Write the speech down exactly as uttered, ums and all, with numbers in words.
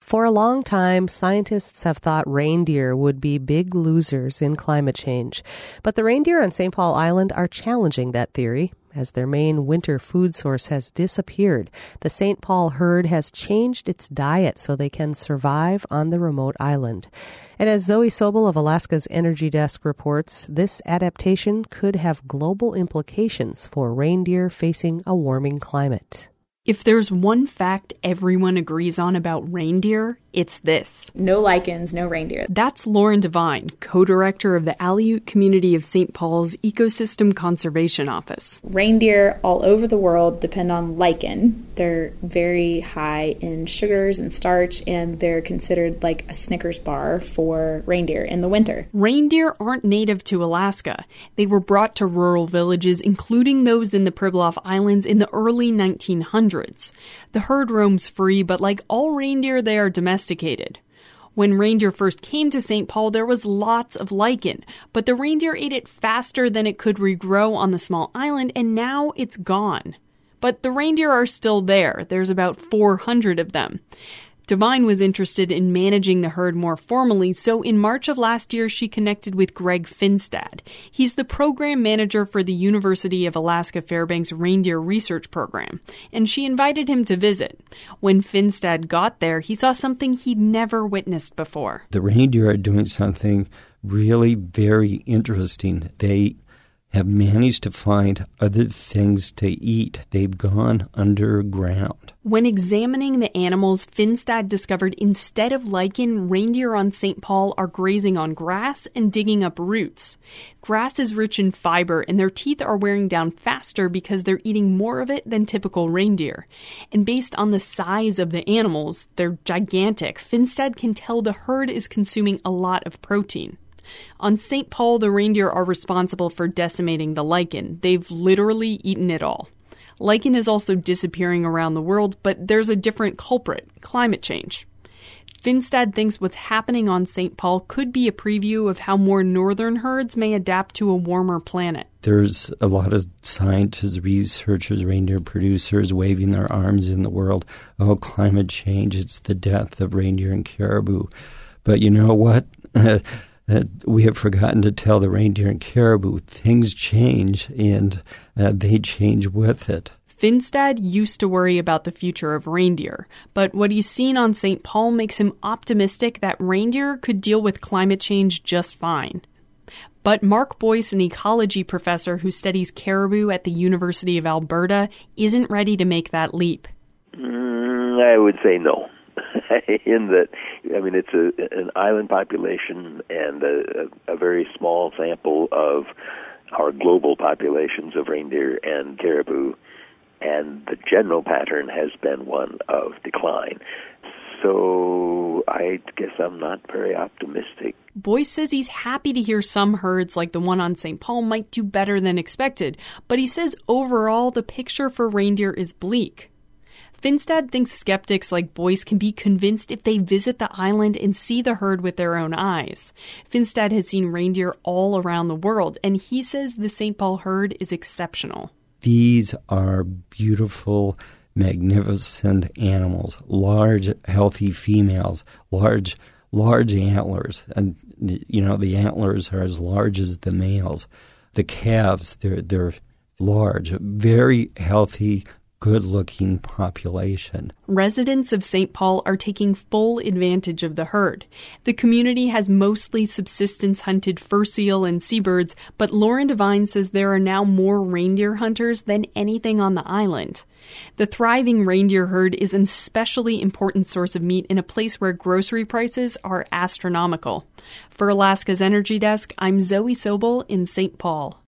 For a long time, scientists have thought reindeer would be big losers in climate change. But the reindeer on Saint Paul Island are challenging that theory. As their main winter food source has disappeared, the Saint Paul herd has changed its diet so they can survive on the remote island. And as Zoe Sobel of Alaska's Energy Desk reports, this adaptation could have global implications for reindeer facing a warming climate. If there's one fact everyone agrees on about reindeer, it's this. No lichens, no reindeer. That's Lauren Devine, co-director of the Aleut community of Saint Paul's Ecosystem Conservation Office. Reindeer all over the world depend on lichen. They're very high in sugars and starch, and they're considered like a Snickers bar for reindeer in the winter. Reindeer aren't native to Alaska. They were brought to rural villages, including those in the Pribilof Islands, in the early nineteen hundreds. The herd roams free, but like all reindeer, they are domesticated. When reindeer first came to Saint Paul, there was lots of lichen, but the reindeer ate it faster than it could regrow on the small island, and now it's gone. But the reindeer are still there. There's about four hundred of them. Devine was interested in managing the herd more formally, so in March of last year, she connected with Greg Finstad. He's the program manager for the University of Alaska Fairbanks Reindeer Research Program, and she invited him to visit. When Finstad got there, he saw something he'd never witnessed before. The reindeer are doing something really very interesting. They have managed to find other things to eat. They've gone underground. When examining the animals, Finstad discovered instead of lichen, reindeer on Saint Paul are grazing on grass and digging up roots. Grass is rich in fiber, and their teeth are wearing down faster because they're eating more of it than typical reindeer. And based on the size of the animals, they're gigantic. Finstad can tell the herd is consuming a lot of protein. On Saint Paul, the reindeer are responsible for decimating the lichen. They've literally eaten it all. Lichen is also disappearing around the world, but there's a different culprit, climate change. Finstad thinks what's happening on Saint Paul could be a preview of how more northern herds may adapt to a warmer planet. There's a lot of scientists, researchers, reindeer producers waving their arms in the world. Oh, climate change, it's the death of reindeer and caribou. But you know what? That we have forgotten to tell the reindeer and caribou things change, and uh, they change with it. Finstad used to worry about the future of reindeer, but what he's seen on Saint Paul makes him optimistic that reindeer could deal with climate change just fine. But Mark Boyce, an ecology professor who studies caribou at the University of Alberta, isn't ready to make that leap. Mm, I would say no. In that, I mean, it's a, an island population and a, a very small sample of our global populations of reindeer and caribou, and the general pattern has been one of decline. So I guess I'm not very optimistic. Boyce says he's happy to hear some herds like the one on Saint Paul might do better than expected, but he says overall the picture for reindeer is bleak. Finstad thinks skeptics like Boyce can be convinced if they visit the island and see the herd with their own eyes. Finstad has seen reindeer all around the world, and he says the Saint Paul herd is exceptional. These are beautiful, magnificent animals, large, healthy females, large, large antlers. And, you know, the antlers are as large as the males. The calves, they're, they're large, very healthy, good-looking population. Residents of Saint Paul are taking full advantage of the herd. The community has mostly subsistence-hunted fur seal and seabirds, but Lauren Devine says there are now more reindeer hunters than anything on the island. The thriving reindeer herd is an especially important source of meat in a place where grocery prices are astronomical. For Alaska's Energy Desk, I'm Zoe Sobel in Saint Paul.